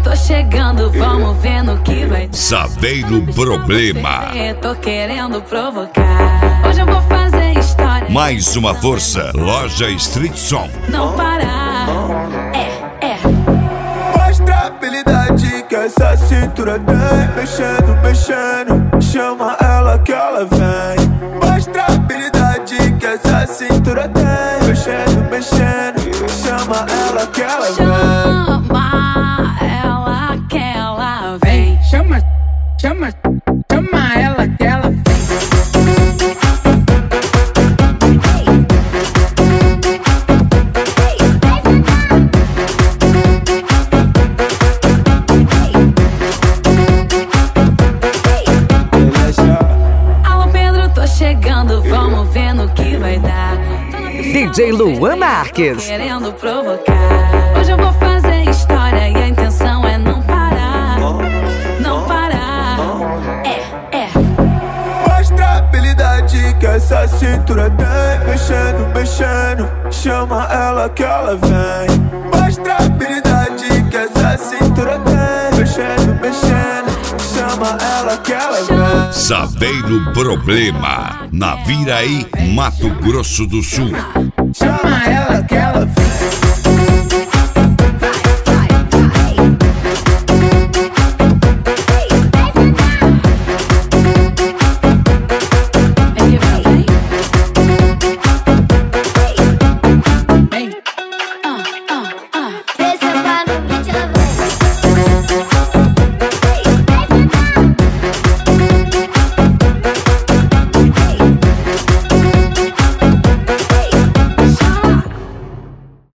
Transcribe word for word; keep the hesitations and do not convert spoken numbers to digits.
tô chegando, vamos ver no que vai dar. Saveiro Problema. Tô querendo provocar. Hoje eu vou fazer história. Mais uma força, Loja Street Som. Não parar. É, é. Mostra a habilidade que essa cintura tem. Mexendo, mexendo, chama ela que ela vem. Mostra a habilidade que essa cintura tem. Mexendo, mexendo, chama ela que ela vem. Chama ela que ela vem. Chama, chama, chama ela que ela vem. Alô Pedro, tô chegando, vamos ver no que vai dar. D J Luan Marques. Querendo provocar. Hoje eu vou fazer história e a intenção é não parar. Não parar. É, é. Mostra a habilidade que essa cintura tem. Mexendo, mexendo, chama ela que ela vem. Mostra a habilidade que essa cintura tem. Mexendo, mexendo, chama ela que ela vem. Saveiro Problema. Na Viraí, Mato Grosso do Sul. Chama ela que ela vem.